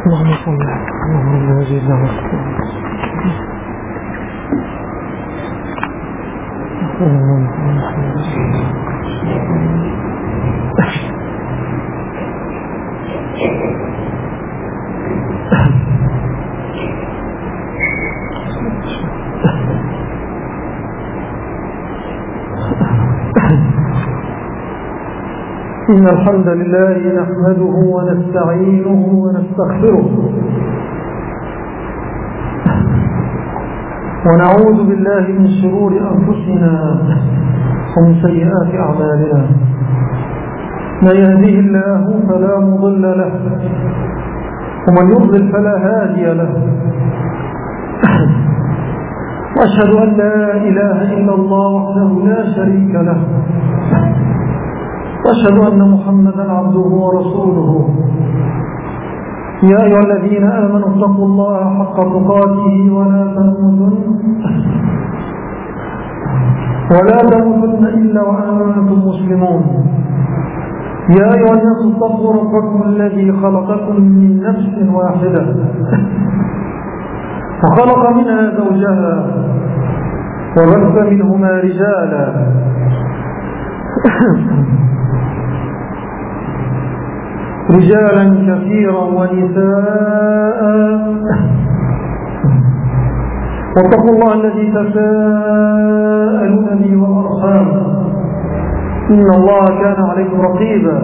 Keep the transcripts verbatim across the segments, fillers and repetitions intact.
اللهم صل اللهم وجل إن الحمد لله نحمده ونستعينه ونستغفره ونعوذ بالله من شرور أنفسنا ومن سيئات أعمالنا. من يهده الله فلا مضل له ومن يضلل فلا هادي له. وأشهد أن لا إله إلا الله وحده لا شريك له، وأشهد أن محمدا عبده ورسوله. يا أيها الذين آمنوا اتقوا الله حق تقاته ولا تموتن ولا تموتن إلا وأنتم مسلمون. يا أيها الناس اتقوا ربكم الذي خلقكم من نفس واحدة وخلق منها زوجها وبث منهما رجالا رجالا كثيرا ونساء، واتقوا الله الذي تساءلون به والأرحام إن الله كان عليكم رقيبا.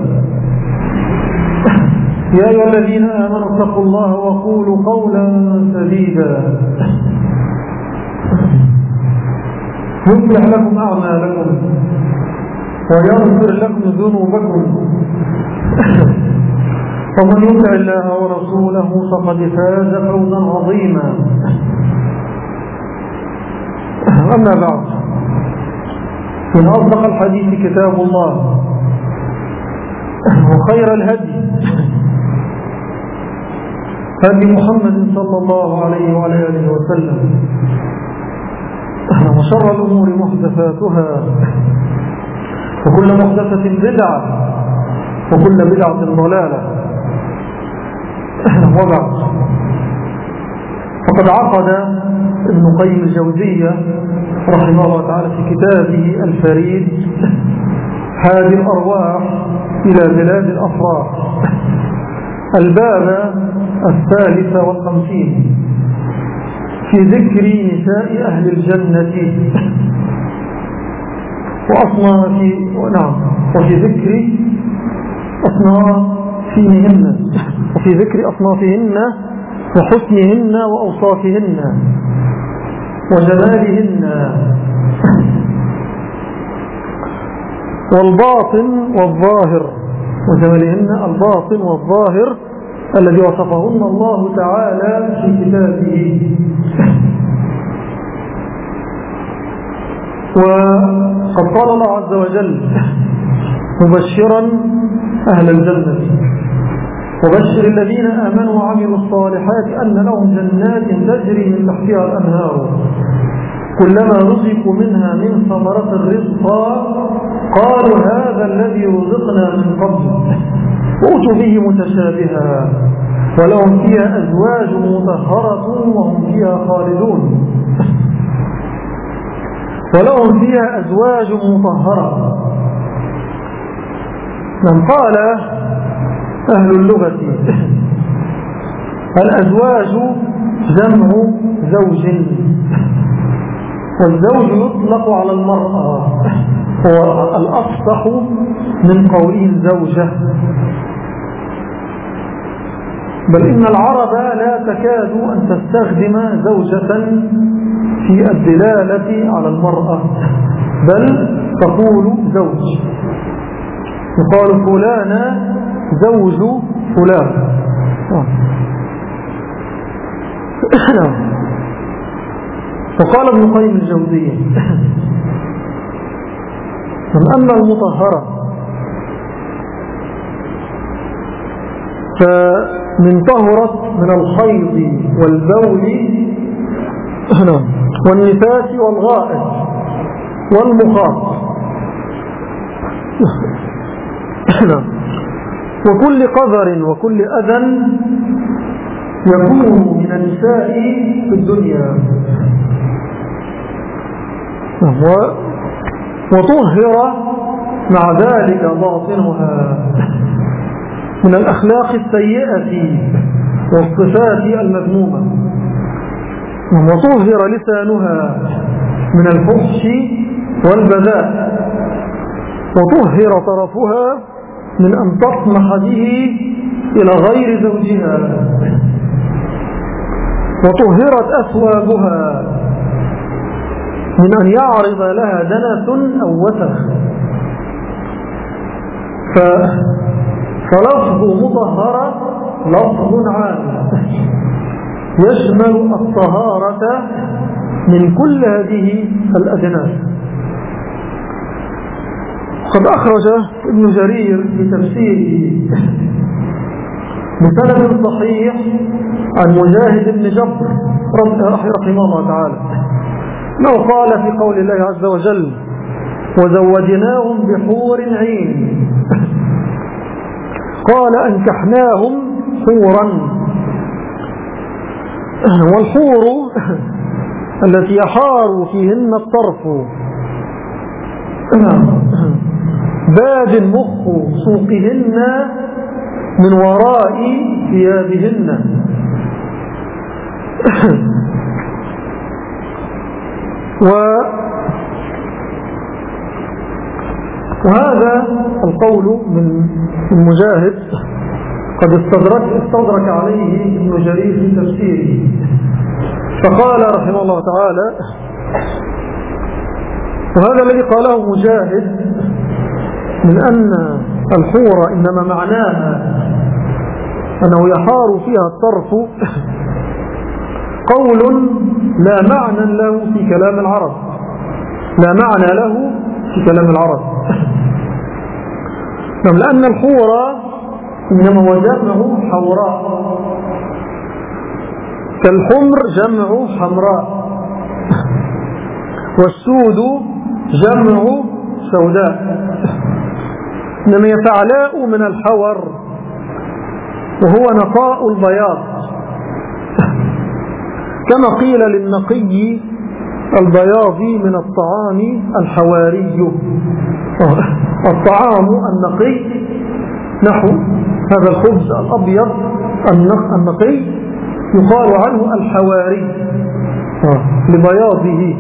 يا أيها الذين آمنوا اتقوا الله وقولوا قولا سديدا يصلح لكم أعمالكم ويغفر لكم ذنوبكم، ومن يطع الله ورسوله فقد فاز فوزا عظيما. أما بعد، إن أصدق الحديث كتاب الله، وخير الهدي هدي محمد صلى الله عليه وعلى آله وسلم، وشر الأمور محدثاتها، وكل محدثة بدعة، وكل بدعة ضلالة. وبعد، فقد عقد ابن قيم الجوزية رحمه الله تعالى في كتابه الفريد هذه الأرواح إلى بلاد الأفراح الباب الثالث والخمسين في ذكر نساء أهل الجنة وأصناف نعم وفي ذكر أصنافهن وفي ذكر أصنافهن وحسنهن وأوصافهن وجمالهن والباطن والظاهر وجمالهن الباطن والظاهر الذي وصفهن الله تعالى في كتابه. وقد قال الله عز وجل مبشرا أهل الجنة: وبشر الذين آمنوا وعملوا الصالحات أن لهم جنات تجري من تحتها الأنهار كلما رزقوا منها من ثمرة رزقا قالوا هذا الذي رزقنا من قبل وأتوا به متشابها ولهم فيها أزواج مطهرة وهم فيها خالدون ولهم فيها أزواج مطهرة. من قال أهل اللغة الأزواج جمع زوج، والزوج يطلق على المرأة، هو الأفصح من قوله زوجة، بل إن العرب لا تكاد أن تستخدم زوجة في الدلالة على المرأة، بل تقول زوج. يقال فلانا زوج فلان. فقال ابن قيم الجوزية: أما المطهرة فمن طهرت من الحيض والبول والنفاس والغائط والمخاط وكل قذر وكل أذى يكون من النساء في الدنيا، وطهر مع ذلك باطنها من الأخلاق السيئة والصفات المذمومة، وطهر لسانها من الفحش والبذاء، وطهر طرفها من أن تطمح به إلى غير زوجها، وطهرت أثوابها من أن يعرض لها دنس أو وسخ. فلفظ مطهرة لفظ عام يشمل الطهارة من كل هذه الأدناس. قد أخرج ابن جرير في تفسيره بسند صحيح عن مجاهد بن جبر رحمه الله تعالى أنه قال في قول الله عز وجل: وزوجناهم بحور عين، قال أنكحناهم حورا. والحور التي يحار فيهن الطرف باد مخ سوقهن من وراء ثيابهن. وهذا القول من المجاهد قد استدرك, استدرك عليه ابن جرير في تفسيره، فقال رحمه الله تعالى: وهذا الذي قاله مجاهد من أن الحور إنما معناها أنه يحار فيها الطرف قول لا معنى له في كلام العرب، لا معنى له في كلام العرب، لأن الحور إنما هو جمع حوراء، كالحمر جمع حمراء، والسود جمع سوداء، إنما يفعلاء من الحور وهو نقاء البياض، كما قيل للنقي البياض من الطعام الحواري. الطعام النقي نحو هذا الخبز الأبيض النقي يقال عنه الحواري لبياضه.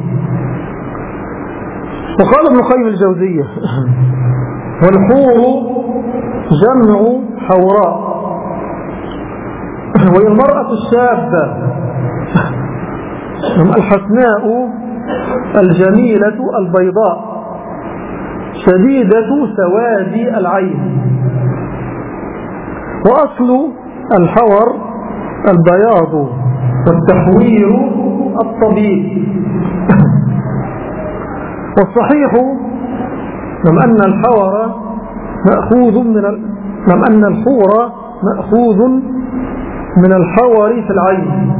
وقال ابن قيم الجوزية: والحور جمع حوراء، وهي المرأة الشابة الحسناء الجميلة البيضاء شديدة سواد العين. وأصل الحور البياض والتحوير الطبيب. والصحيح لم أن الحور مأخوذ من ال... لم أن الحور مأخوذ من الحور في العين،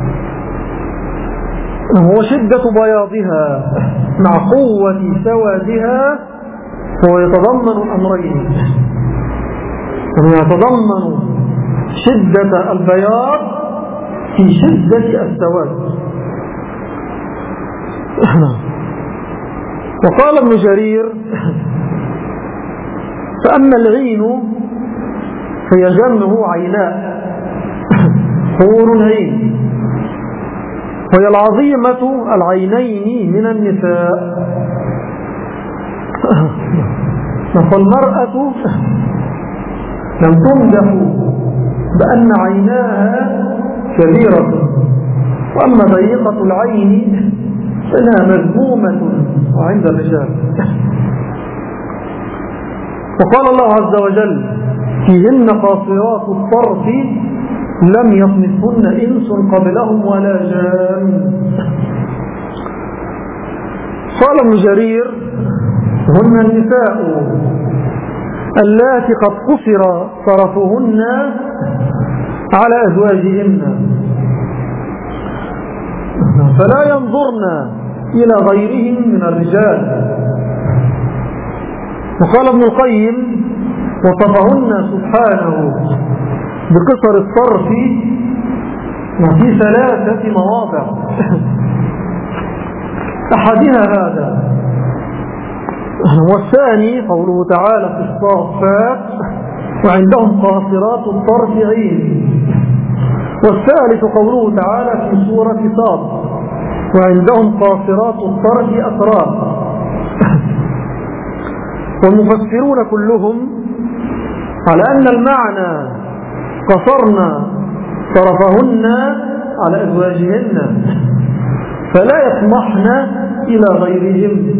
هو شدة بياضها مع قوة سوادها، هو يتضمن الأمرين، هو يتضمن شدة البياض في شدة السواد. وقال ابن جرير: فأما العين هي جمع عيناء، حور عين، وهي العظيمة العينين من النساء. فالمرأة لم تمدح بأن عيناها كبيرة، وأما ضيقة العين فإنها مذمومة عند الرجال. وقال الله عز وجل: فيهن قاصرات الطرف لم يطمثهن إنس قبلهم ولا جان. قال ابن جرير: هن النساء اللاتي قد قصر طرفهن على أزواجهن فلا ينظرن إلى غيرهم من الرجال. وقال ابن القيم: وصفهن سبحانه بقصر الطرف وفي ثلاثة مواضع. أحدها هذا، والثاني قوله تعالى في الصافات وعندهم قاصرات الطرف عين، والثالث قوله تعالى في سورة صاد وعندهم قاصرات الطرف أتراب. والمفسرون كلهم على أن المعنى قصرنا طرفهن على أزواجهن فلا يطمحن إلى غيرهم.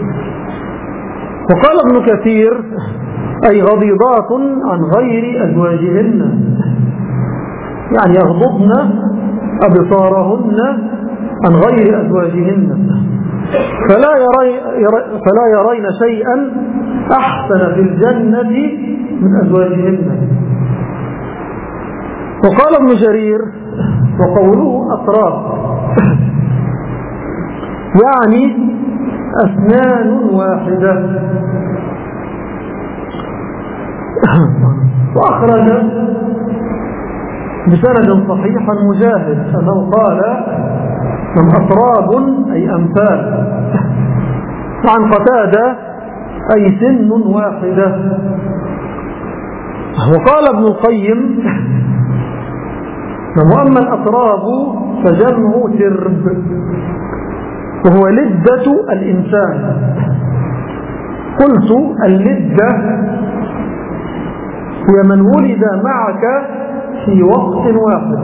وقال ابن كثير أي غضيضات عن غير أزواجهن، يعني يغضضن أبصارهن عن غير أزواجهن فلا, يري فلا يرين شيئا أحسن في الجنة من أزواجهن. وقال ابن جرير وقوله أطراف يعني أسنان واحدة. وأخرج بسند صحيح مجاهد أنه قال من أطراب أي أمثال، وعن قتادة أي سن واحدة. وقال ابن القيم وأما الأطراب فجمع ترب وهو لدة الإنسان. قلت اللدة هي من ولد معك في وقت واحد،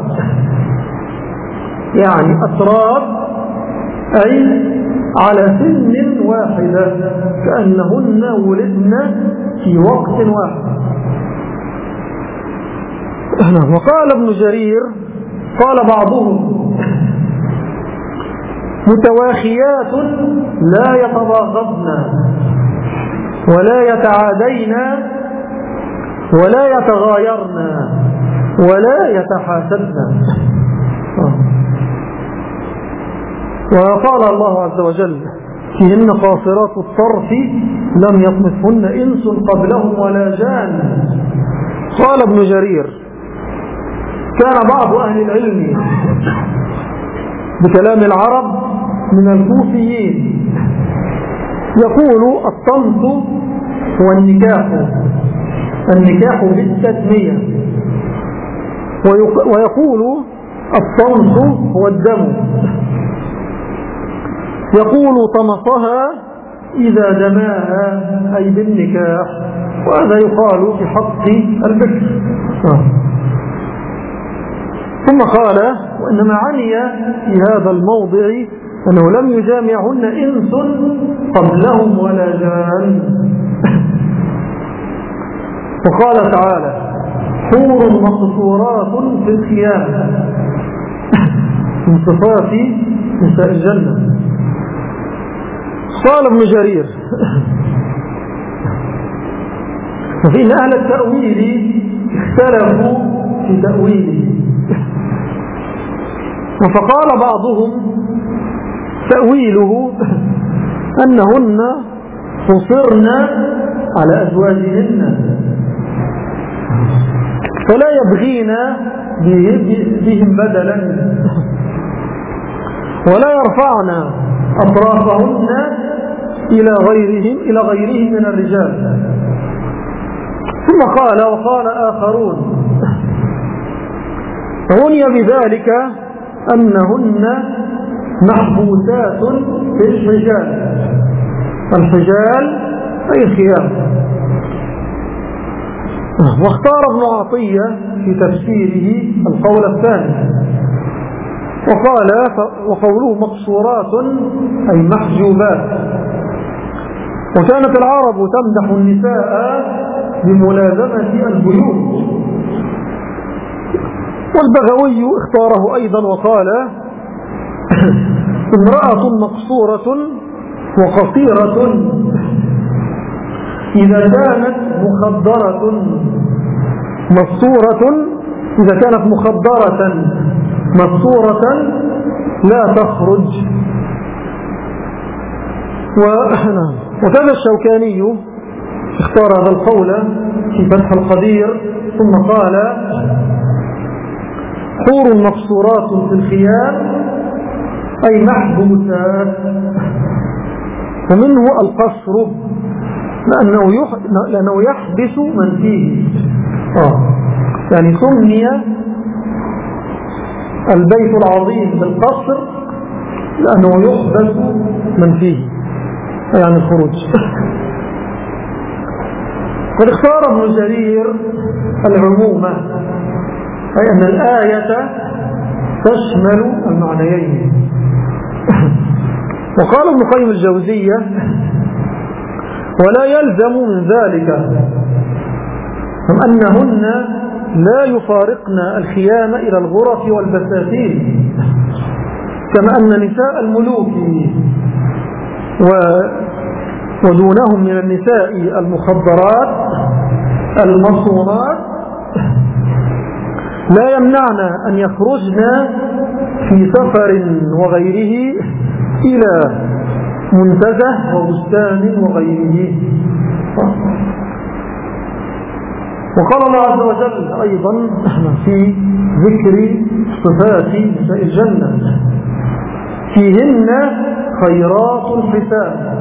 يعني أطراب أي على سن واحدة كأنهن ولدن في وقت واحد. وقال ابن جرير قال بعضهم متواخيات لا يتباغضن ولا يتعادين ولا يتغايرن ولا يتحاسدن. وقال الله عز وجل فيهن قاصرات الطرف لم يطمثهن إنس قبلهم ولا جان. قال ابن جرير كان بعض أهل العلم بكلام العرب من الكوفيين يقول الطمس هو النكاح، النكاح بالتسمية، ويقول الطمس هو الدم، يقول طمسها إذا دماها أي بالنكاح، وهذا يقال في حق البكر. ثم قال وإنما عني في هذا الموضع أنه لم يجامعهن إنس قبلهم ولا جان. وقال تعالى حور مقصورات في الخيام من صفات نساء الجنة. قال ابن جرير وفإن أهل التأويل اختلفوا في تأويله، فقال بعضهم تأويله أنهن قصرن على أزواجهن فلا يبغين بهم بدلا ولا يرفعن أطرافهن إلى غيرهم إلى غيرهم من الرجال. ثم قال وقال آخرون عني بذلك أنهن محبوسات في الحجال، الحجال أي الخيام. واختار ابن عطية في تفسيره القول الثاني وقال وقوله مقصورات أي محجوبات. وكانت العرب تمدح النساء بملازمة البيوت. والبغوي اختاره أيضا وقال امرأة مقصورة وقصيرة إذا كانت مخدرة، مقصورة إذا كانت مخدرة مقصورة لا تخرج. وكذا الشوكاني اختار هذا القول في فتح القدير ثم قال حور مقصورات في الخيام أي محبوسات. ومنه القصر لأنه, يح... لأنه يحبس من فيه. آه. يعني سمي البيت العظيم بالقصر لأنه يحبس من فيه، يعني الخروج. قد اختار ابن جرير العمومة، أي أن الآية تشمل المعنيين. وقال ابن قيم الجوزية: ولا يلزم من ذلك أنهن لا يفارقن الخيام إلى الغرف والبساتين، كما أن نساء الملوك ودونهم من النساء المخدرات المصونات لا يمنعن أن يخرجن في سفر وغيره إلى منتزه وبستان وغيره. وقال الله عز وجل أيضا في ذكر صفات نساء الجنة: فيهن خيرات حسان.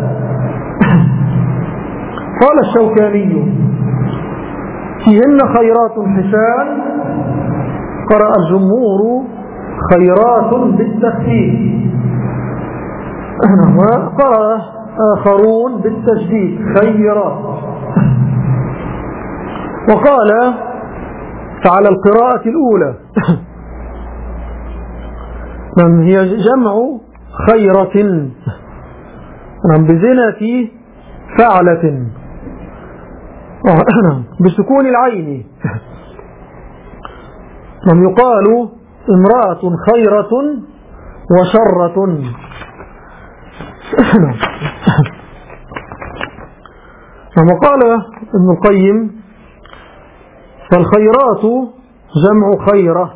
قال الشوكاني: فيهن خيرات حسان، قرأ الجمهور خيرات بالتخفيف، وقرأ آخرون بالتشديد خيرات. وقال فعلى القراءة الأولى هي جمع خيرة بزنة فعلة بسكون العين، يقال امرأة خيرة وشرة. وقال ابن القيم: فالخيرات جمع خيرة،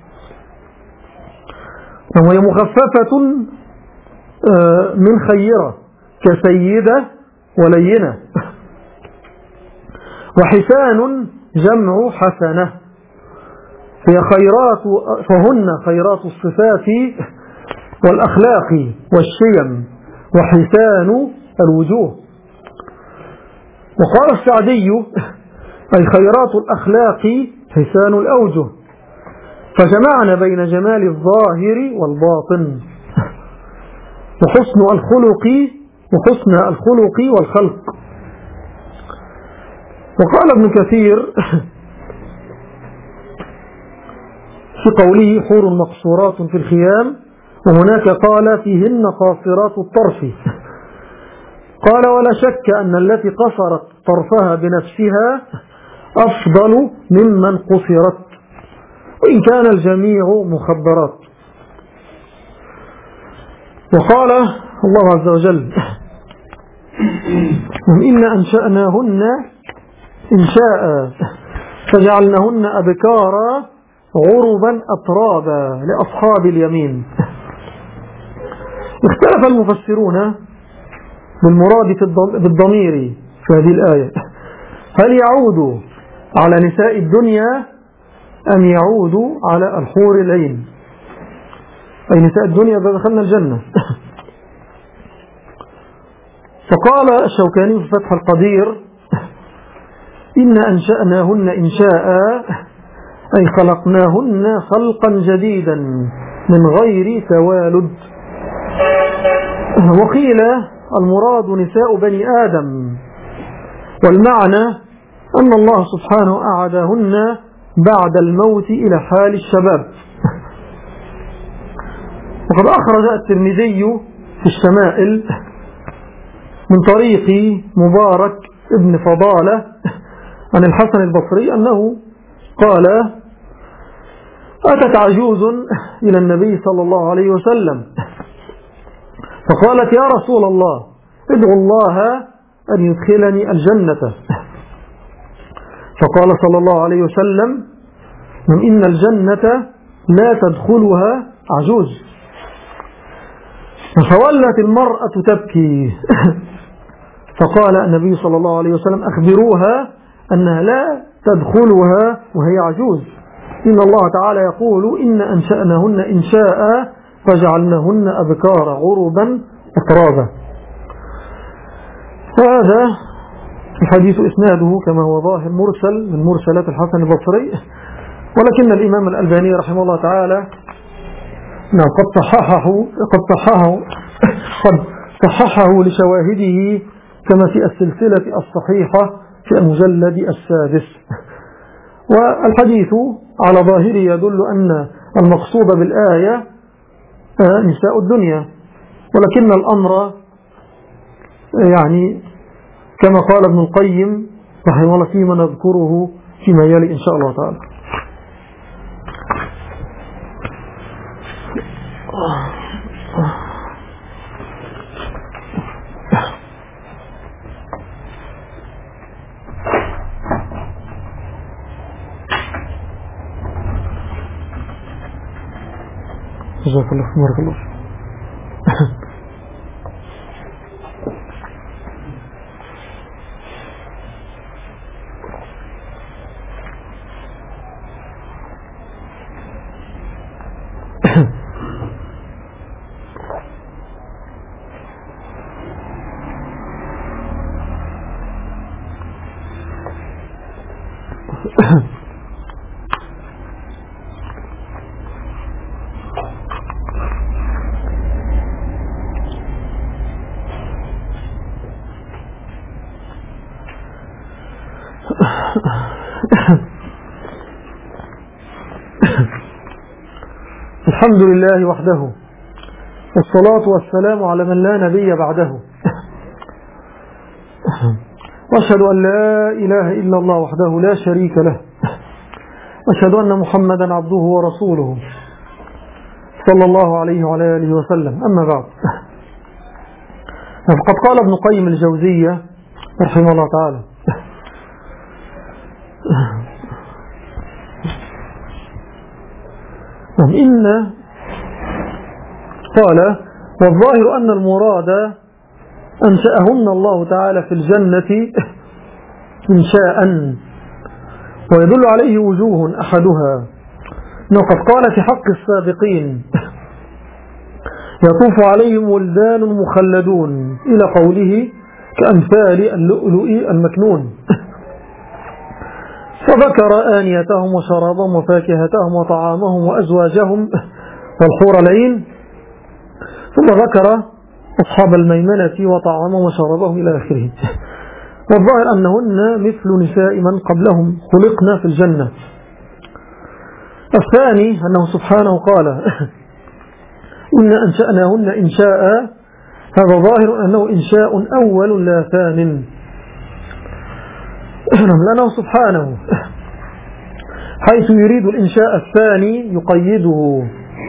وهي مخففة من خيرة كسيدة ولينة. وحسان جمع حسنة، هي خيرات فهن خيرات الصفات والأخلاق والشيم، وحسان الوجوه. وقال السعدي: أي خيرات الأخلاق حسان الأوجه، فجمعنا بين جمال الظاهر والباطن وحسن الخلق وحسن الخلق والخلق. وقال ابن كثير في قوله: حور مقصورات في الخيام، وهناك قال: فيهن قاصرات الطرف. قال: ولا شك أن التي قصرت طرفها بنفسها أفضل ممن قصرت، وإن كان الجميع مخدرات. وقال الله عز وجل: إن أنشأناهن إنشاء فجعلناهن أبكارا عربا أترابا لأصحاب اليمين. اختلف المفسرون بالمراد بالضمير في هذه الآية، هل يعود على نساء الدنيا أم يعود على الحور العين، أي نساء الدنيا إذا دخلنا الجنة. فقال الشوكاني في فتح القدير: إن أنشأناهن إنشاء أي خلقناهن خلقا جديدا من غير توالد. وقيل المراد نساء بني آدم، والمعنى أن الله سبحانه أعادهن بعد الموت إلى حال الشباب. وقد أخرج الترمذي في الشمائل من طريق مبارك ابن فضالة عن الحسن البصري أنه قال: أتت عجوز إلى النبي صلى الله عليه وسلم فقالت: يا رسول الله، ادعو الله أن يدخلني الجنة. فقال صلى الله عليه وسلم: إن الجنة لا تدخلها عجوز. فولت المرأة تبكي، فقال النبي صلى الله عليه وسلم: أخبروها أنها لا تدخلها وهي عجوز. إن الله تعالى يقول إن أنشأناهن إنشاء فجعلناهن أبكارا عربا أترابا. وهذا الحديث إسناده كما هو ظاهر مرسل من مرسلات الحسن البصري، ولكن الإمام الألباني رحمه الله تعالى نعم قد صححه قد صححه قد صححه لشواهده كما في السلسلة الصحيحة في المجلد السادس. والحديث على ظاهره يدل أن المقصود بالآية نساء الدنيا، ولكن الأمر يعني كما قال ابن القيم رحمه الله فيما نذكره فيما يلي إن شاء الله تعالى. جزاك الله بارك الله. الحمد لله وحده، والصلاة والسلام على من لا نبي بعده، وأشهد أن لا إله إلا الله وحده لا شريك له، وأشهد أن محمدا عبده ورسوله صلى الله عليه وعلى آله وسلم. أما بعد، فقد قال ابن قيم الجوزية رحمه الله تعالى: إن قال والظاهر أن المراد أنشأهن الله تعالى في الجنة إنشاء، ويدل عليه وجوه أحدها أنه قد قال في حق السابقين: يطوف عليهم ولدان مخلدون، إلى قوله كأمثال اللؤلؤ المكنون، فذكر آنيتهم وشرابهم وفاكهتهم وطعامهم وأزواجهم والحور العين، ثم ذكر أصحاب الميمنة وطعامهم وشرابهم إلى آخره. والظاهر أنهن مثل نساء من قبلهم خلقنا في الجنة. الثاني أنه سبحانه قال: إن أنشأناهن إنشاء، هذا ظاهر أنه إنشاء أول لا ثان، لأنه سبحانه حيث يريد الإنشاء الثاني يقيده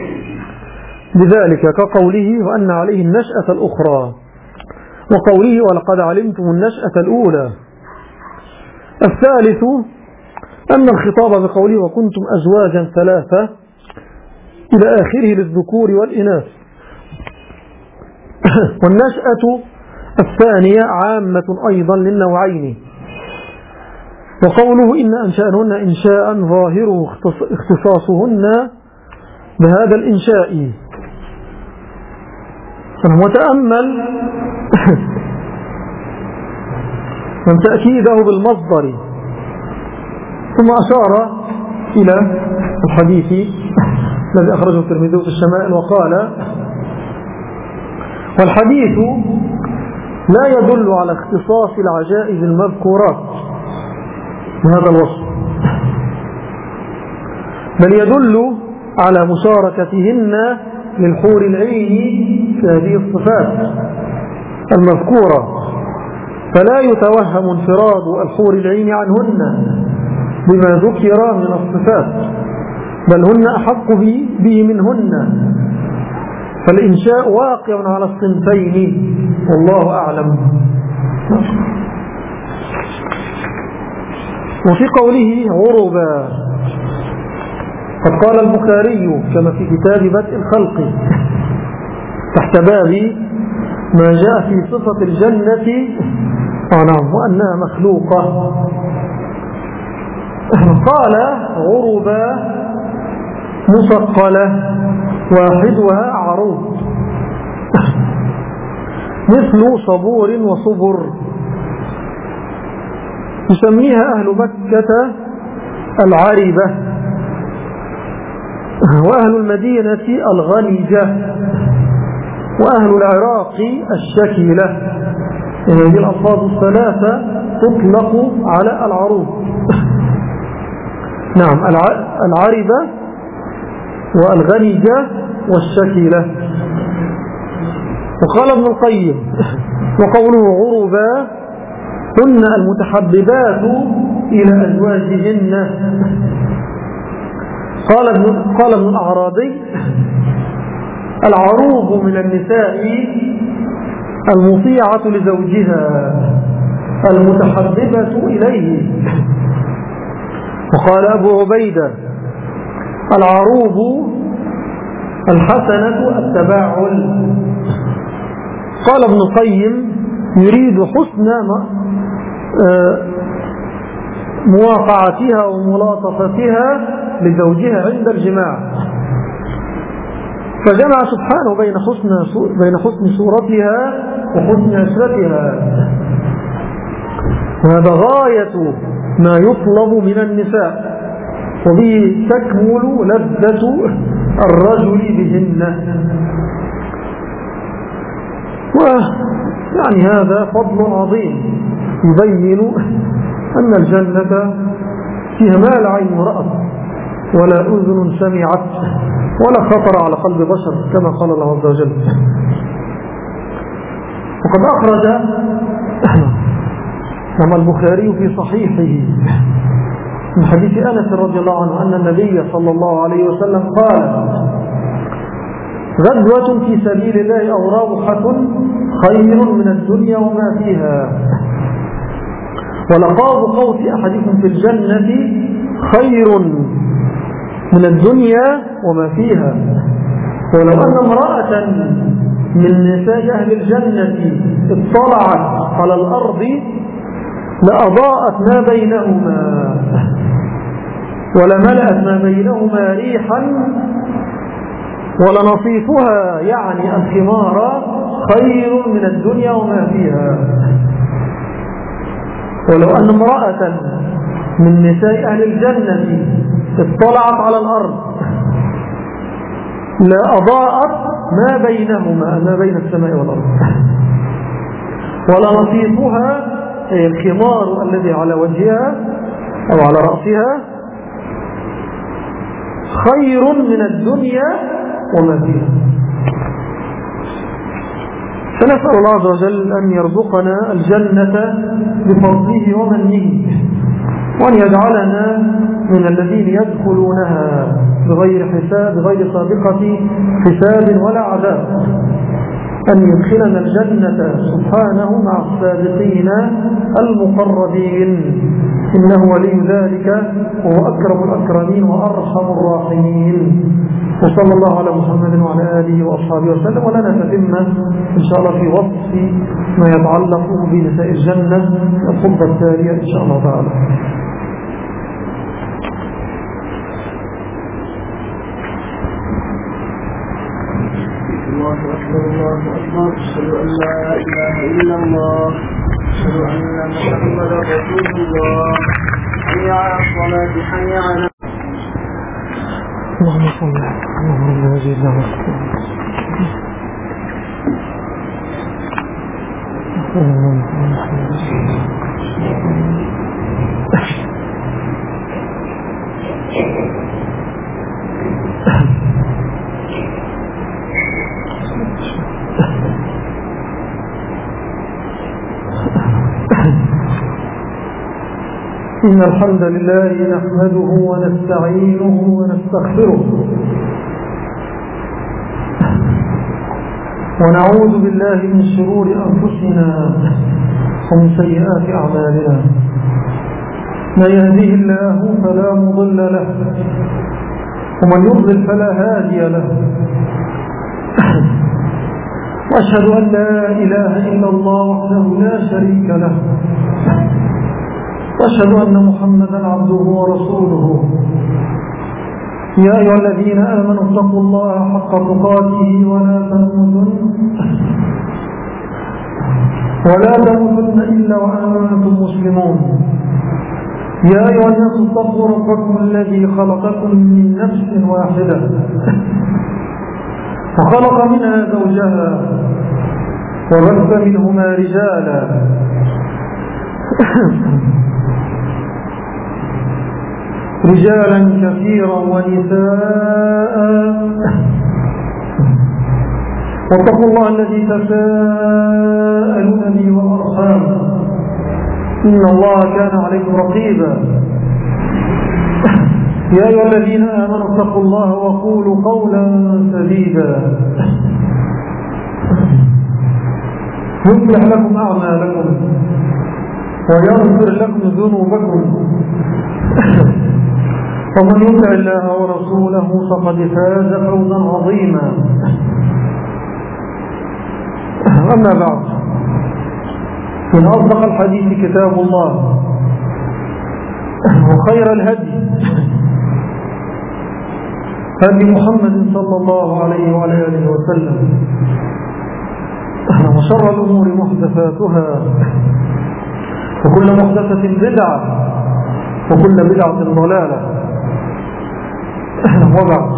بذلك، كقوله: وأن عليه النشأة الأخرى، وقوله: ولقد علمتم النشأة الأولى. الثالث أن الخطاب بقوله: وكنتم أزواجا ثلاثة إلى آخره للذكور والإناث. والنشأة الثانية عامة أيضا للنوعين. وقوله: إن أنشأنهن إنشاء، ظاهره اختصاصهن بهذا الإنشاء. وتأمل من تأكيده بالمصدر، ثم أشار إلى الحديث الذي أخرجه الترمذي في الشمائل وقال: والحديث لا يدل على اختصاص العجائز المذكورات بهذا الوصف، بل يدل على مشاركتهن للحور العين في هذه الصفات المذكورة، فلا يتوهم انفراد الحور العين عنهن بما ذكر من الصفات، بل هن أحق به منهن، فالإنشاء واقع على الصنفين والله أعلم. وفي قوله عربا، قد قال البخاري كما في كتاب بدء الخلق تحت باب ما جاء في صفة الجنة وأنها مخلوقة، قال عربا مثقلة واحدها عروض مثل صبور وصبر، يسميها أهل مكة العربة، وأهل المدينة الغنجة، وأهل العراق الشكيلة. هذه الألفاظ الثلاثة تطلق على العروض. نعم، العربة والغنجة والشكيلة. وقال ابن القيم: وقوله عربا هن المتحببات إلى أزواجهن. قال ابن, قال ابن الأعرابي: العروب من النساء المطيعة لزوجها المتحببة إليه. وقال أبو عبيدة: العروب الحسنة التباعل. قال ابن القيم: يريد حسن مواقعتها وملاطفتها لزوجها عند الجماع، فجمع سبحانه بين حسن بين حسن صورتها وحسن عشرتها، وهذا غاية ما يطلب من النساء، وبه تكمل لذة الرجل بهن. ويعني هذا فضل عظيم يبين أن الجنة فيها ما لا عين رأت ولا أذن سمعت ولا خطر على قلب بشر، كما قال الله عز وجل. وقد أخرج كما البخاري في صحيحه من حديث أنس رضي الله عنه أن النبي صلى الله عليه وسلم قال: غزوة في سبيل الله أو روحة خير من الدنيا وما فيها، ولقاب قوس أحدكم في الجنة خير من الدنيا وما فيها. ولو أن امرأة من نساء أهل الجنة اطلعت على الأرض لأضاءت ما بينهما ولملأت ما بينهما ريحا ولنصيفها يعني الخمار خير من الدنيا وما فيها. ولو أن امرأة من نساء أهل الجنة اطلعت على الأرض لأضاءت ما بينهما، ما بين السماء والأرض، ولنصيفها الخمار الذي على وجهها أو على رأسها خير من الدنيا وما فيها. فنسأل الله عز وجل أن يرزقنا الجنة بفضله ومنه، وأن يجعلنا من الذين يدخلونها بغير حساب بغير سابقة حساب ولا عذاب، أن يدخلنا الجنة سبحانه مع السابقين المقربين، إنه ولي ذلك وهو أكرم الأكرمين وأرحم الراحمين. وصلى الله على محمد وعلى آله وأصحابه وسلم. ولنا تتم إن شاء الله في وصف ما يتعلق بنساء الجنة الخطبة التالية إن شاء الله تعالى. الله أكبر الله أكبر، أشهد أن لا إله إلا الله، أشهد أن محمدا رسول الله، حي على الصلاة حي على. اللهم صل على محمد وسلم. إن الحمد لله نحمده ونستعينه ونستغفره ونعوذ بالله من شرور أنفسنا ومن سيئات أعمالنا. من يهديه الله فلا مضل له ومن يضلل فلا هادي له. وأشهد أن لا إله إلا الله وحده لا شريك له، وأشهد أن محمدا عبده ورسوله. يا أيها الذين آمنوا اتقوا الله حق تقاته ولا تموتن ولا تموتن إلا وأنتم مسلمون. يا أيها الناس اتقوا ربكم الذي خلقكم من نفس واحدة وخلق منها زوجها وبث منهما رجالا رجالا كثيرا ونساء واتقوا الله الذي تساءلون به والأرحام إن الله كان عليكم رقيبا. يا أيها الذين آمنوا اتقوا الله وقولوا قولا سديدا يصلح لكم أعمالكم ويغفر لكم ذنوبكم ومن يطع الله ورسوله فقد فاز فوزا عظيما. أما بعد، من أصدق الحديث كتاب الله وخير الهدي هدي محمد صلى الله عليه وعلى آله وسلم وشر الأمور محدثاتها وكل محدثة بدعة وكل بدعة ضلالة. وبعد،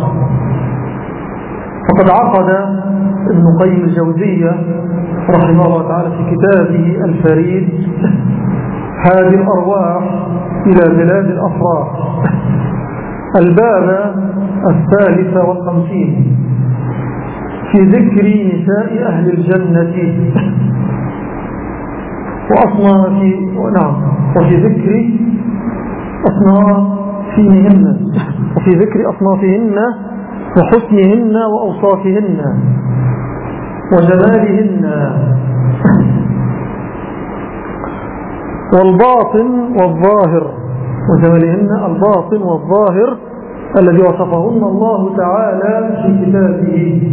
فقد عقد ابن قيم الجوزية رحمه الله تعالى في كتابه الفريد هذه الأرواح إلى بلاد الأفراح الباب الثالث والخمسين في ذكر نساء أهل الجنة وأصناف نعم وفي ذكر أصنافهن وفي ذكر أصنافهن وحسنهن وأوصافهن وجمالهن والباطن والظاهر وجمالهن الباطن والظاهر الذي وصفهن الله تعالى في كتابه.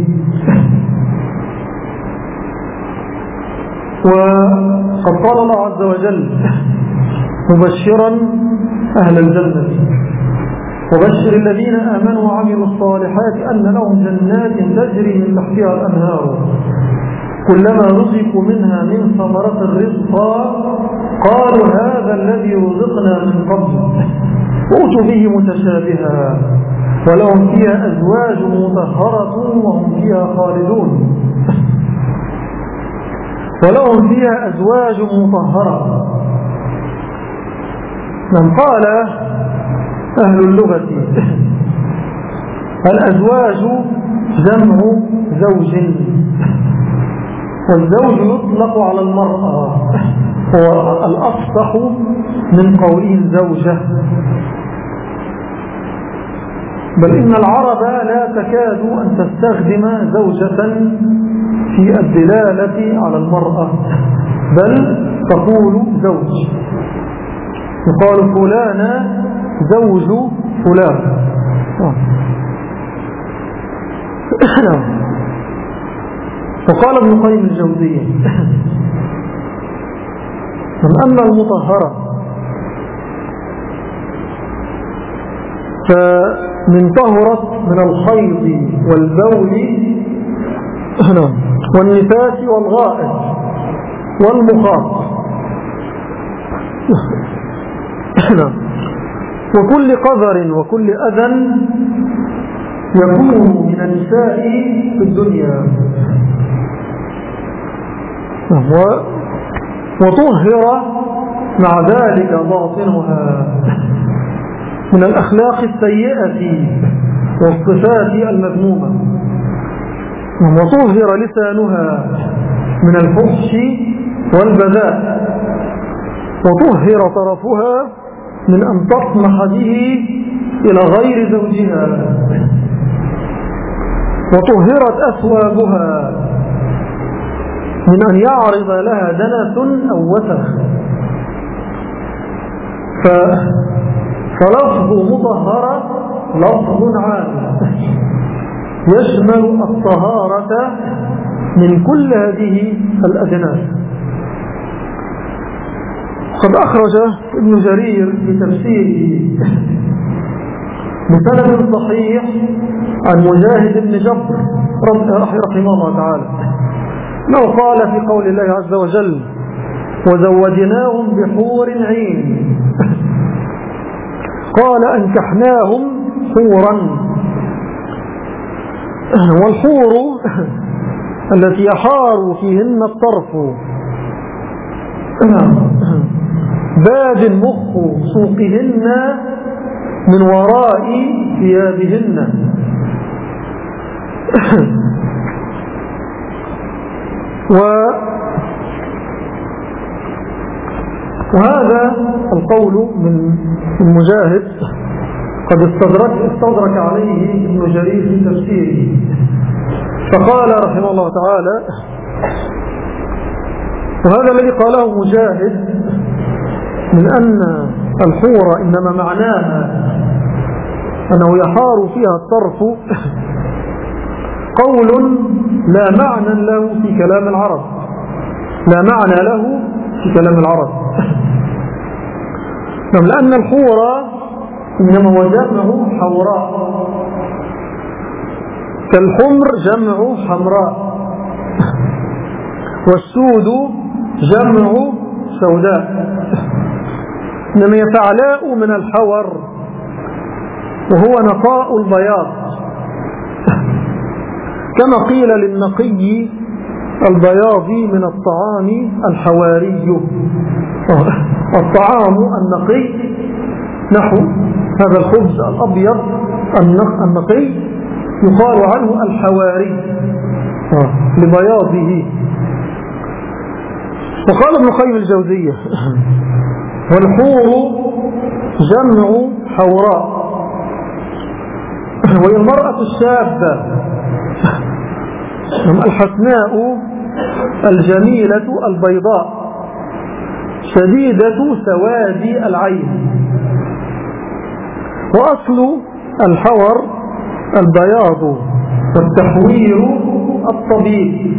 وقد قال الله عز وجل مبشرا أهل الجنة وبشر الذين آمنوا وعملوا الصالحات أن لهم جنات تجري من تحتها الأنهار كلما رزقوا منها من ثمرة رزقا قالوا هذا الذي رزقنا من قبل وأتوا به متشابها ولهم فيها أزواج مطهرة وهم فيها خالدون ولهم فيها أزواج مطهرة. من قال أهل اللغة الأزواج جمع زوج، والزوج يطلق على المرأة، هو الأفصح من قوله الزوجة، بل إن العرب لا تكاد أن تستخدم زوجة في الدلالة على المرأة، بل تقول زوج، يقال فلان زوج فلان. وقال ابن قيم الجوزية من أن المطهرة فمن طهرت من الحيض والبول والنفاس والغائط والمخاط وكل قذر وكل أذى يكون من النساء في الدنيا، وطهر مع ذلك باطنها من الأخلاق السيئة والصفات المذمومة، وطهر لسانها من الفحش والبذاء، وطهر طرفها من أن تطمح به إلى غير زوجها، وطهرت أثوابها من أن يعرض لها دنس أو وسخ. فلفظ مطهرة لفظ عام يشمل الطهارة من كل هذه الأجناس. قد أخرج ابن جرير في تفسيره بسند صحيح عن مجاهد بن جبر رحمه الله تعالى أنه قال في قول الله عز وجل: وزوجناهم بحور عين. قال: أنكحناهم حورا. والحور التي يحار فيهن الطرف باد مخ سوقهن من وراء ثيابهن. وهذا القول من المجاهد قد استدرك, استدرك عليه ابن جرير في تفسيره، فقال رحمه الله تعالى: وهذا الذي قاله مجاهد من أن الحور إنما معناها أنه يحار فيها الطرف قول لا معنى له في كلام العرب، لا معنى له في كلام العرب. لأن الحور إنما هو جمع حوراء، كالحمر جمع حمراء، والسود جمع سوداء، إنما يفعلاء من الحور وهو نقاء البياض، كما قيل للنقي البياض من الطعام الحواري. الطعام النقي نحو هذا الخبز الأبيض النقي يقال عنه الحواري لبياضه. وقال ابن قيم الجوزية: والحور جمع حوراء، وهي المرأة الشابة الحسناء الجميلة البيضاء شديدة سواد العين. وأصل الحور البياض والتحوير الطبيب.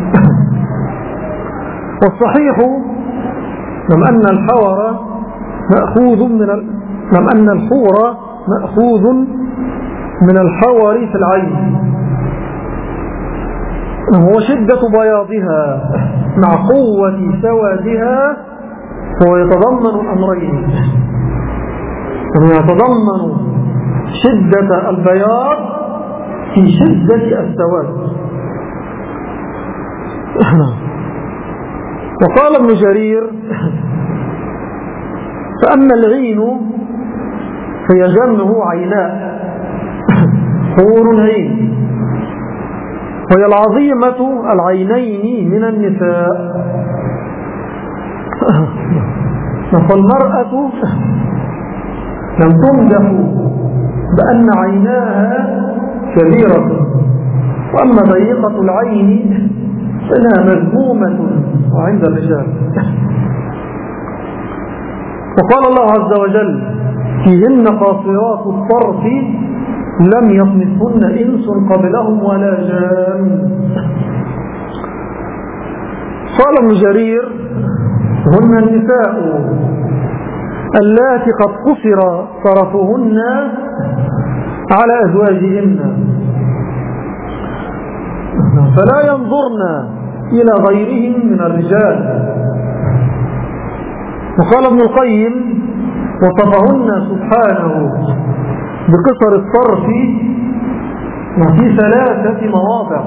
والصحيح لم أن الحور مأخوذ من ال... لم أن الحور مأخوذ من الحور في العين، هو شدة بياضها مع قوة سوادها، هو يتضمن أمرين: يتضمن شدة البياض في شدة السواد. وقال ابن جرير: فأما العين هي جمع عيناء، حور عين، وهي العظيمة العينين من النساء. فالمرأة لم تمدح بأن عيناها كبيرة، وأما ضيقة العين فإنها مذمومة عند الرجال. وقال الله عز وجل: فيهن قاصرات الطرف لم يطمثهن إنس قبلهم ولا جان. قال ابن جرير: هن النساء اللاتي قد قصر طرفهن على أزواجهن فلا ينظرن إلى غيرهم من الرجال. وقال ابن القيم: وصفهن سبحانه بقصر الطرف في ثلاثة مواضع،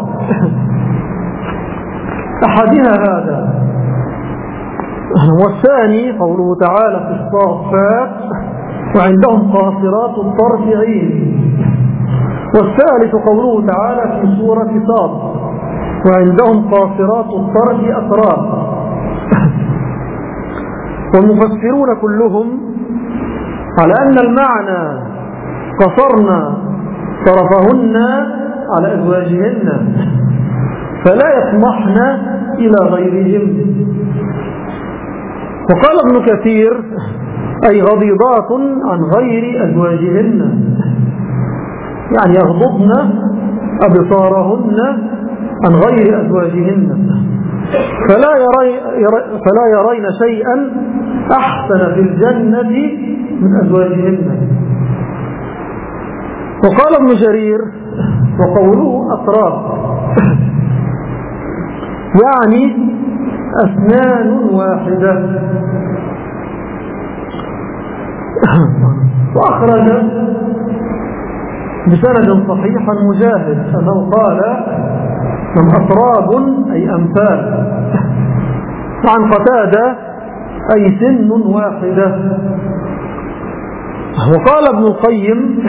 أحدها هذا، والثاني قوله تعالى في الصافات: وعندهم قاصرات الطرف عين، والثالث قوله تعالى في سورة صاد: وعندهم قاصرات الطرف أتراب. والمفسرون كلهم على أن المعنى قصرنا طرفهن على أزواجهن فلا يطمحن إلى غيرهم. وقال ابن كثير: أي غضيضات عن غير أزواجهن، يعني يغضضن أبصارهن عن غير أزواجهن، فلا, يري فلا يرين شيئا أحسن في الجنة من أزواجهن. وقال ابن جرير وقوله أطراف يعني أسنان واحدة. وأخرج بسند صحيح مجاهد أنه قال من أطراب أي أمثال، وعن قتادة أي سن واحدة. وقال ابن القيم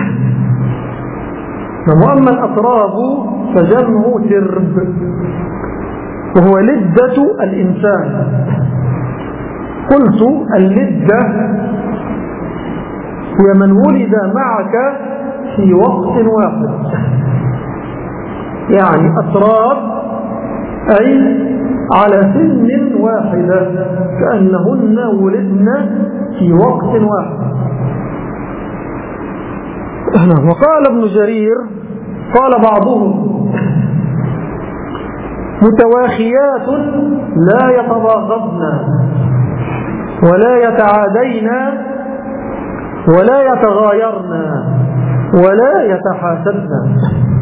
وأما الأطراب فجمع ترب وهو لدة الإنسان. قلت اللدة هي من ولد معك في وقت واحد، يعني أطراب أي على سن واحدة كأنهن ولدن في وقت واحد. وقال ابن جرير قال بعضهم متواخيات لا يتباغضن ولا يتعادين ولا يتغايرن ولا يتحاسدن.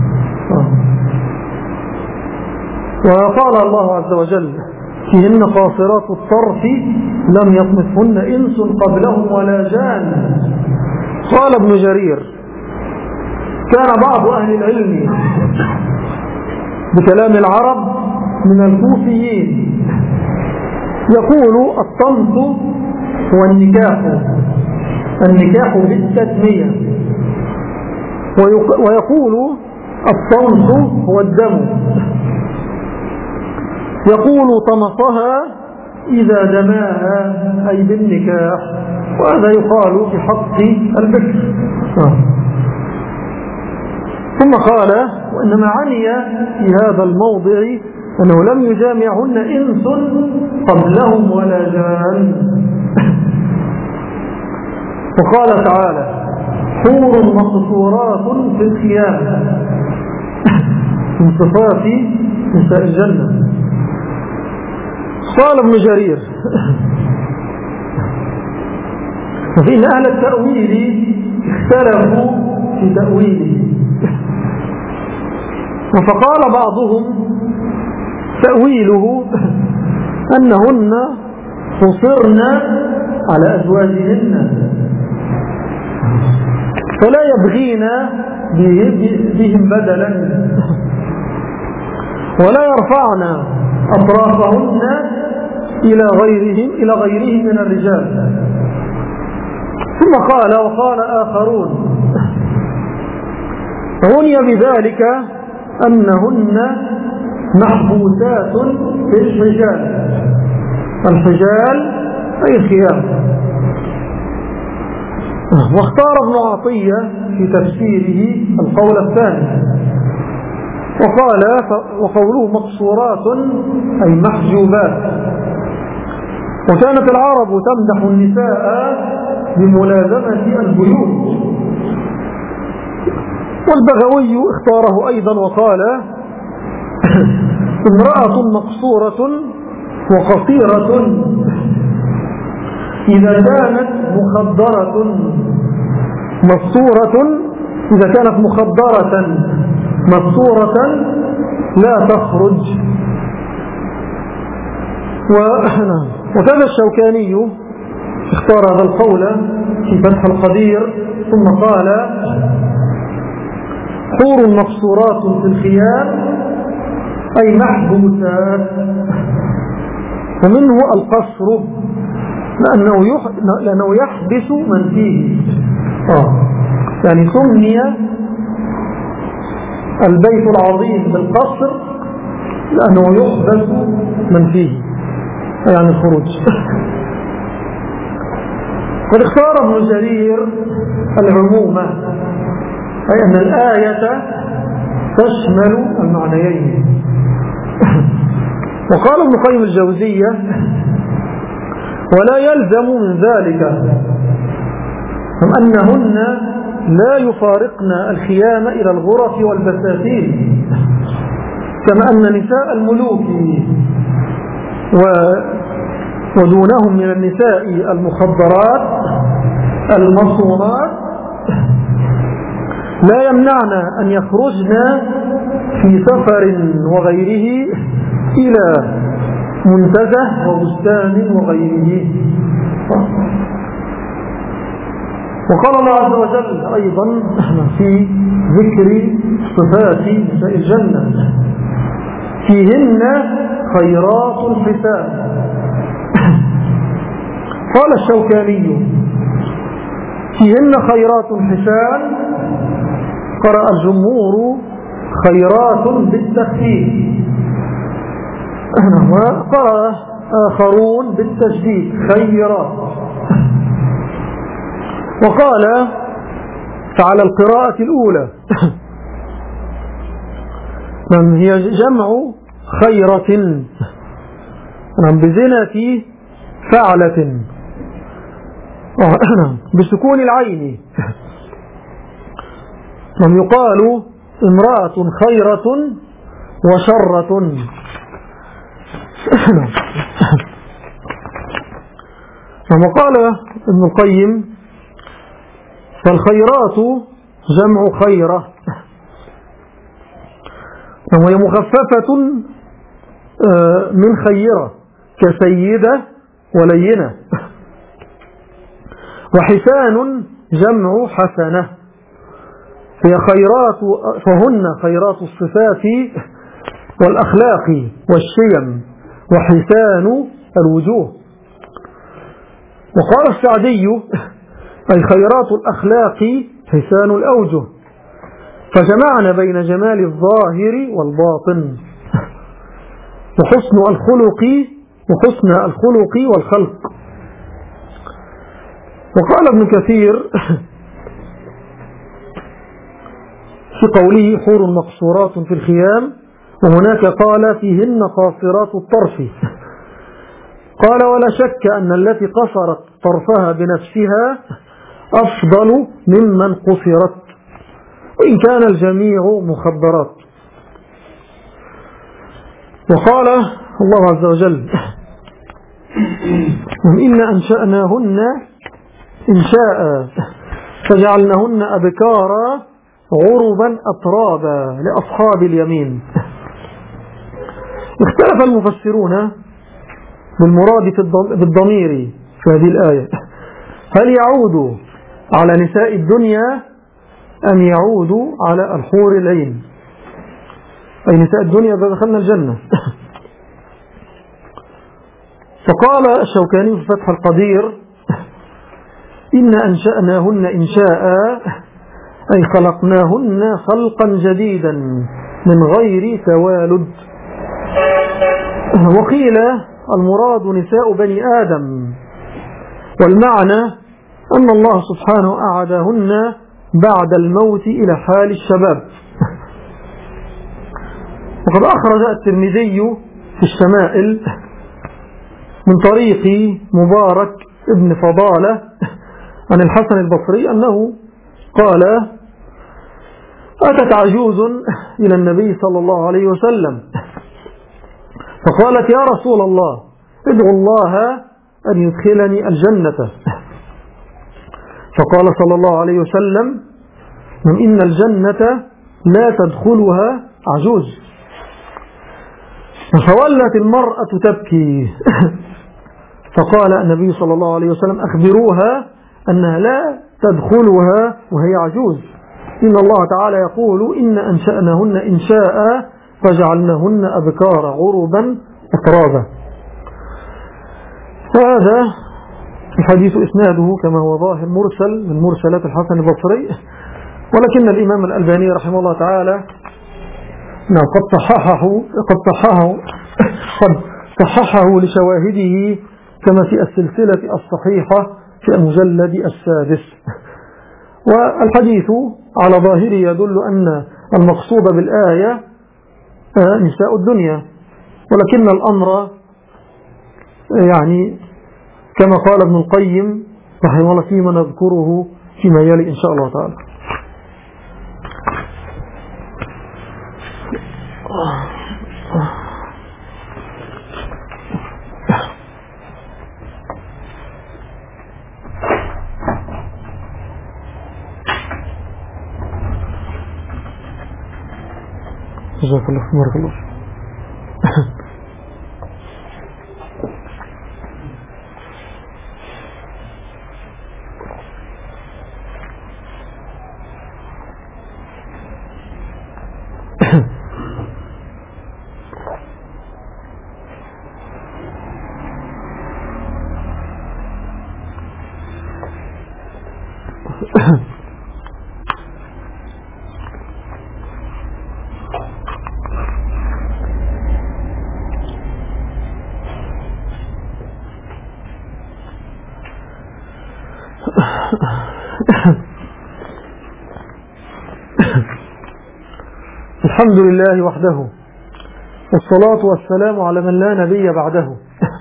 وقال الله عز وجل فيهن قاصرات الطرف لم يطمثهن إنس قبلهم ولا جان. قال ابن جرير كان بعض أهل العلم بكلام العرب من الكوفيين يقول الطمث هو النكاح، النكاح بالتسمية، ويقول الطمث هو الدم، يقول طمثها إذا دماها أي بالنكاح، وهذا يقال في حق البكر. ثم قال وإنما عني في هذا الموضع أنه لم يجامعهن إنس قبلهم ولا جان. وقال تعالى حور مقصورات في الخيام من صفات نساء الجنة. قال ابن جرير فإن أهل التأويل اختلفوا في تأويله، فقال بعضهم تأويله أنهن قصرن على أزواجهن فلا يبغين بهم بدلا ولا يرفعن أطرافهن إلى غيرهم إلى غيرهم من الرجال. ثم قال وقال آخرون عني بذلك أنهن محبوسات في الحجال، الحجال أي الخيام. واختار ابن عطية في تفسيره القول الثاني وقال وقوله مقصورات أي محجوبات. وكانت العرب تمدح النساء بملازمة البيوت. والبغوي اختاره أيضا وقال امرأة مقصورة وقصيرة إذا كانت مخدرة، مصورة إذا كانت مخدرة مصورة لا تخرج. وكذا الشوكاني اختار هذا القول في فتح القدير ثم قال حور مقصورات في الخيام أي محبوسات. ومنه القصر لأنه, يح... لأنه يحبس من فيه، آه. يعني سمي البيت العظيم بالقصر لأنه يحبس من فيه يعني الخروج. قد اختار ابن جرير العمومة أي أن الآية تشمل المعنيين. وقال ابن قيم الجوزية ولا يلزم من ذلك أنهن لا يفارقن الخيام إلى الغرف والبساتين كما أن نساء الملوك ودونهم من النساء المخدرات المصونات لا يمنعنا أن يخرجنا في سفر وغيره إلى منتزه وبستان وغيره. وقال الله عز وجل أيضا في ذكر صفات نساء الجنة: فيهن خيرات حسان. قال الشوكاني: فيهن خيرات حسان، قرأ الجمهور خيرات بالتخفيف، وقرأ آخرون بالتشديد خيرات. وقال فعلى القراءة الأولى هي جمع خيرة بزنة فعلة بسكون العين، يقال امرأة خيرة وشرة. وقال ابن القيم: فالخيرات جمع خيرة، وهي مخففة من خيرة كسيدة ولينة. وحسان جمع حسنة، هي خيرات فهن خيرات الصفات والأخلاق والشيم، وحسان الوجوه. وقال السعدي: أي خيرات الأخلاق حسان الأوجه، فجمعنا بين جمال الظاهر والباطن، وحسن الخلق وحسن الخلق والخلق. وقال ابن كثير في قوله: حور مقصورات في الخيام، وهناك قال: فيهن قاصرات الطرف. قال: ولا شك أن التي قصرت طرفها بنفسها أفضل ممن قصرت، وإن كان الجميع مخدرات. وقال الله عز وجل: إن أنشأناهن إنشاء فجعلناهن أبكارا عربا أترابا لأصحاب اليمين. اختلف المفسرون بالمراد بالضمير في هذه الآية، هل يعود على نساء الدنيا أم يعود على الحور العين، أي نساء الدنيا إذا دخلنا الجنة. فقال الشوكاني في فتح القدير: إن أنشأناهن إنشاء، أي خلقناهن خلقا جديدا من غير توالد. وقيل المراد نساء بني آدم، والمعنى أن الله سبحانه أعادهن بعد الموت إلى حال الشباب. وقد أخرج الترمذي في الشمائل من طريق مبارك ابن فضالة عن الحسن البصري أنه قال: أتت عجوز إلى النبي صلى الله عليه وسلم فقالت: يا رسول الله، ادعو الله أن يدخلني الجنة. فقال صلى الله عليه وسلم: إن الجنة لا تدخلها عجوز. فولت المرأة تبكي، فقال النبي صلى الله عليه وسلم: أخبروها أنها لا تدخلها وهي عجوز، إن الله تعالى يقول: إن أنشأناهن إنشاء فجعلناهن أبكار عربا أترابا. وهذا الحديث إسناده كما هو ظاهر مرسل من مرسلات الحسن البصري، ولكن الإمام الألباني رحمه الله تعالى قد صححه قد صححه قد صححه لشواهده كما في السلسلة الصحيحة في المجلد السادس. والحديث على ظاهره يدل أن المقصود بالآية نساء الدنيا، ولكن الأمر يعني كما قال ابن القيم رحمه الله فيما نذكره فيما يلي إن شاء الله تعالى. جزاك الله بارك الله. الحمد لله وحده، والصلاة والسلام على من لا نبي بعده،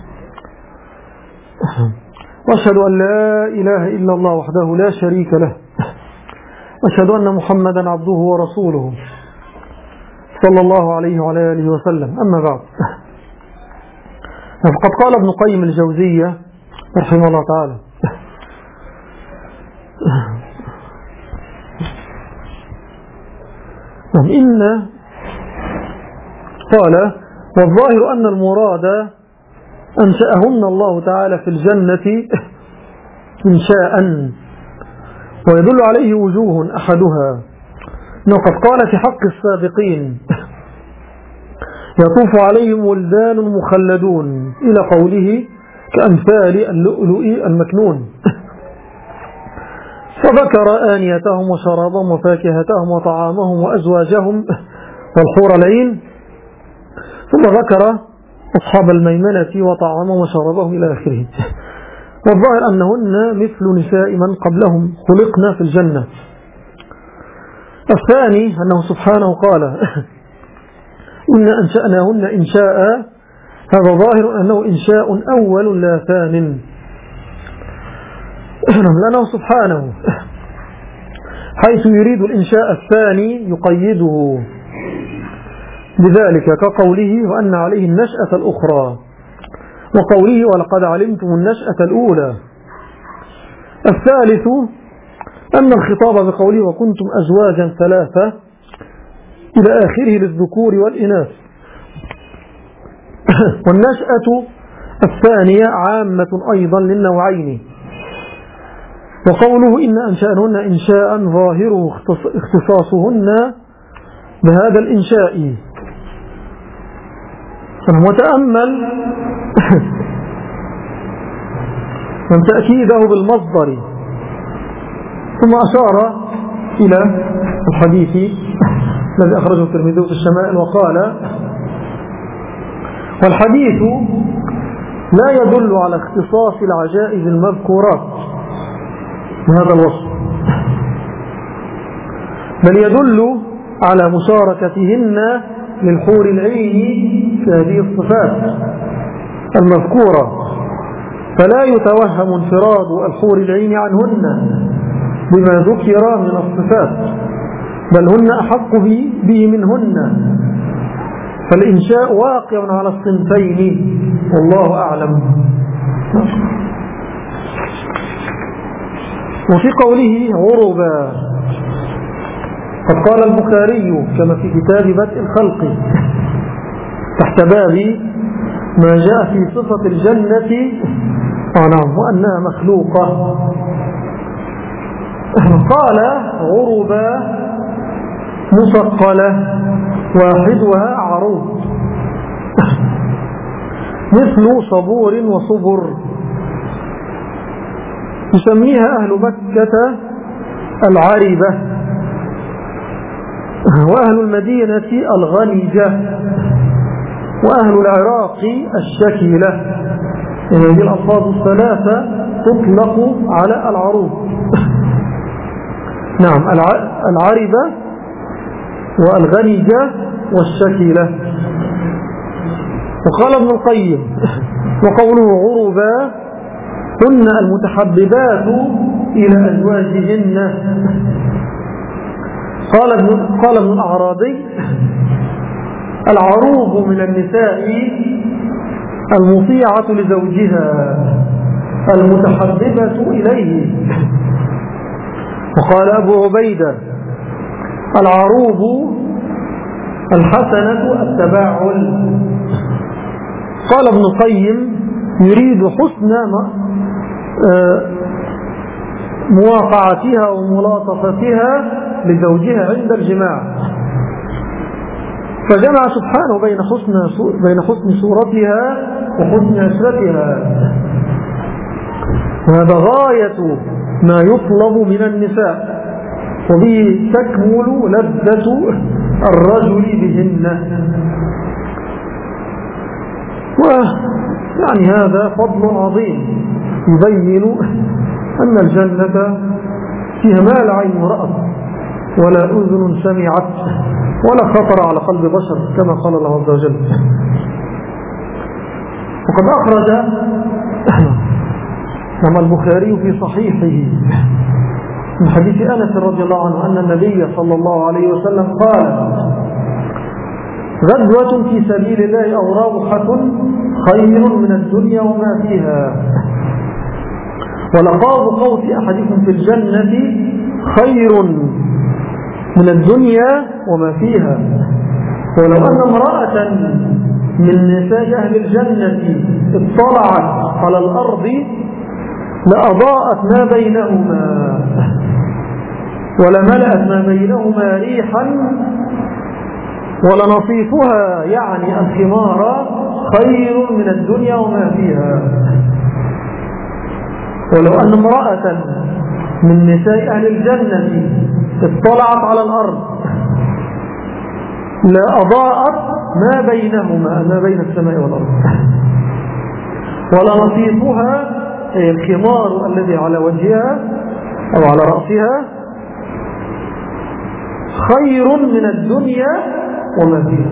وأشهد أن لا إله إلا الله وحده لا شريك له، وأشهد أن محمدا عبده ورسوله صلى الله عليه وعلى آله وسلم. أما بعد، فقد قال ابن قيم الجوزية رحمه الله تعالى: إن قال: والظاهر أن المراد أنشأهن الله تعالى في الجنة إنشاء، ويدل عليه وجوه أحدها وقد قال في حق السابقين: يطوف عليهم ولدان مخلدون، إلى قوله: كأمثال اللؤلؤ المكنون. فذكر آنيتهم وشرابهم وفاكهتهم وطعامهم وأزواجهم والحور العين، ثم ذكر أصحاب الميمنة وطعامهم وشرابهم إلى آخره. والظاهر أنهن مثل نساء من قبلهم خلقنا في الجنة. الثاني أنه سبحانه قال: إن أنشأناهن إنشاء، هذا ظاهر أنه إنشاء أول لا ثان، لأنه سبحانه حيث يريد الإنشاء الثاني يقيده بذلك، كقوله: وأن عليه النشأة الأخرى، وقوله: ولقد علمتم النشأة الأولى. الثالث أن الخطاب بقوله: وكنتم أزواجا ثلاثة إلى آخره للذكور والإناث. والنشأة الثانية عامة أيضا للنوعين. وقوله: إن أنشأنهن إنشاء، ظاهره اختصاصهن بهذا الإنشاء. وتأمل من تأكيده بالمصدر، ثم أشار إلى الحديث الذي أخرجه الترمذي في الشمائل وقال: والحديث لا يدل على اختصاص العجائز المذكورات بهذا الوصف، بل يدل على مشاركتهن للحور العين في هذه الصفات المذكورة، فلا يتوهم انفراد الحور العين عنهن بما ذكر من الصفات، بل هن أحق به منهن، فالإنشاء واقع على الصنفين، والله أعلم. وفي قوله: عربا، قد قال البخاري كما في كتاب بدء الخلق تحت باب ما جاء في صفة الجنة نعم وأنها مخلوقة، قال: عربا مثقلة، واحدها عروض، مثل صبور وصبر، يسميها أهل مكة العربة، وأهل المدينة الغنجة، وأهل العراق الشكلة. هذه الألفاظ الثلاثة تطلق على العروض. نعم، العربة والغنجة والشكلة. وقال ابن القيم: وقوله عربا هن المتحببات إلى أزواجهن. قال ابن, قال ابن الأعرابي: العروض من النساء المطيعة لزوجها المتحببة إليه. وقال أبو عبيدة: العروض الحسنة التباعل. قال ابن القيم يريد حسن مواقعتها وملاطفتها لزوجها عند الجماع، فجمع سبحانه بين حسن بين حسن صورتها وحسن عشرتها، وهذا غاية ما يطلب من النساء، وبه تكمل لذة الرجل بهن. ويعني هذا فضل عظيم يبين أن الجنة فيها ما لا عين رأت ولا أذن سمعت ولا خطر على قلب بشر، كما قال الله عز وجل. وقد أخرج كما البخاري في صحيحه من حديث أنس رضي الله عنه أن النبي صلى الله عليه وسلم قال: غزوة في سبيل الله أو روحة خير من الدنيا وما فيها، ولقاب قوس أحدكم في الجنة خير من الدنيا وما فيها. ولو أن امرأة من نساء أهل الجنة اطلعت على الأرض لأضاءت ما بينهما ولملأت ما بينهما ريحا ولنصيفها يعني الخمار خير من الدنيا وما فيها. ولو أن امرأة من نساء أهل الجنة اطلعت على الأرض لأضاءت ما بينهما ما بين السماء والأرض ولنصيفها الخمار الذي على وجهها أو على رأسها خير من الدنيا وما فيها.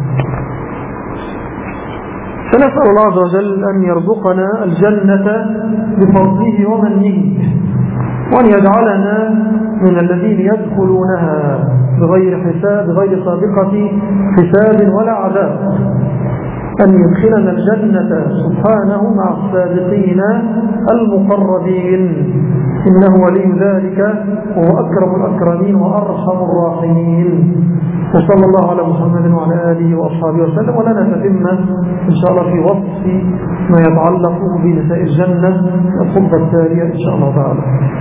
فنسأل الله عز وجل أن يرزقنا الجنة بفضله ومنه، وأن يجعلنا من الذين يدخلونها بغير حساب بغير سابقة حساب ولا عذاب، أن يدخلنا الجنة سبحانه مع السابقين المقربين، إنه ولي ذلك وهو أكرم الأكرمين وأرحم الراحمين. وصلى الله على محمد وعلى آله وأصحابه وسلم. ولنا تتم إن شاء الله في وصف ما يتعلق بنساء الجنة الخطبة التالية إن شاء الله تعالى.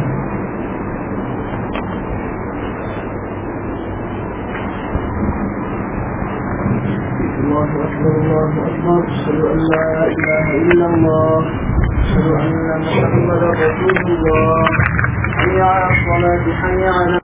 الله أكبر الله أكبر، أشهد أن لا إله إلا الله، أشهد أن محمدا رسول الله، حي على الصلاة حي على